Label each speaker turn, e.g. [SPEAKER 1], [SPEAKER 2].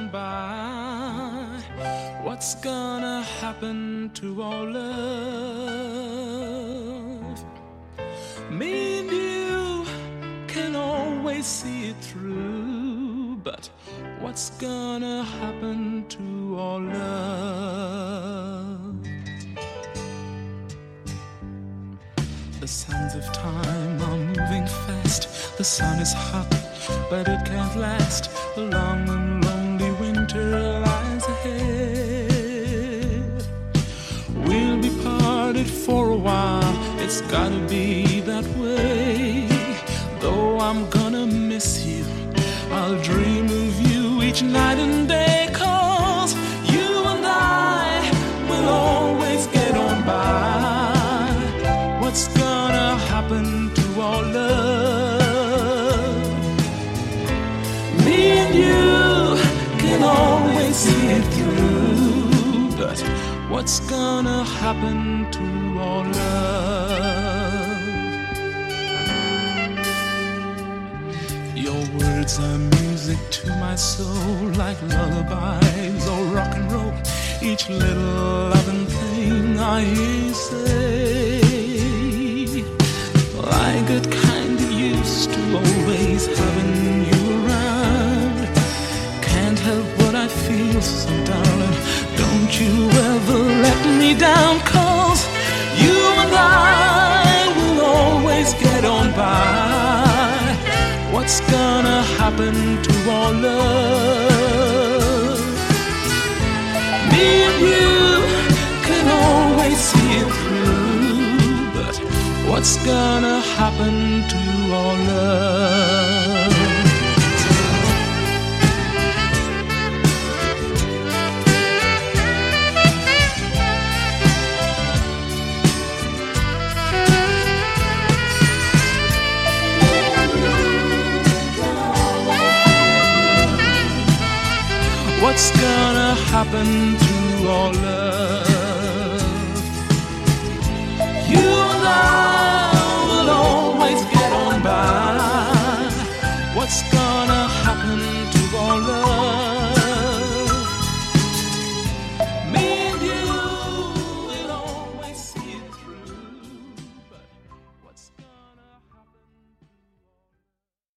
[SPEAKER 1] on by. What's gonna happen to our love? Me and you can always see it through, but what's gonna happen to our love? The sands of time are moving fast. The sun is hot, but it can't last. The long and lonely winter lies ahead. We'll be parted for a while, it's gotta be that way. Though I'm gonna miss you, I'll dream of you each night and day. 'Cause you and I will always get on by. What's gonna happen to our love? Me and you can always see it through, but what's gonna happen to our love? Your words are music to my soul, like lullabies or rock and roll. Each little loving thing I hear you say, like a kind of used to always having you around. Can't help what I feel, so darling, don't you ever let me down. 'Cause you and I will always get on by. What's gonna happen to our love? Me and you can always see it through, but what's gonna happen to our love? What's gonna happen to our love?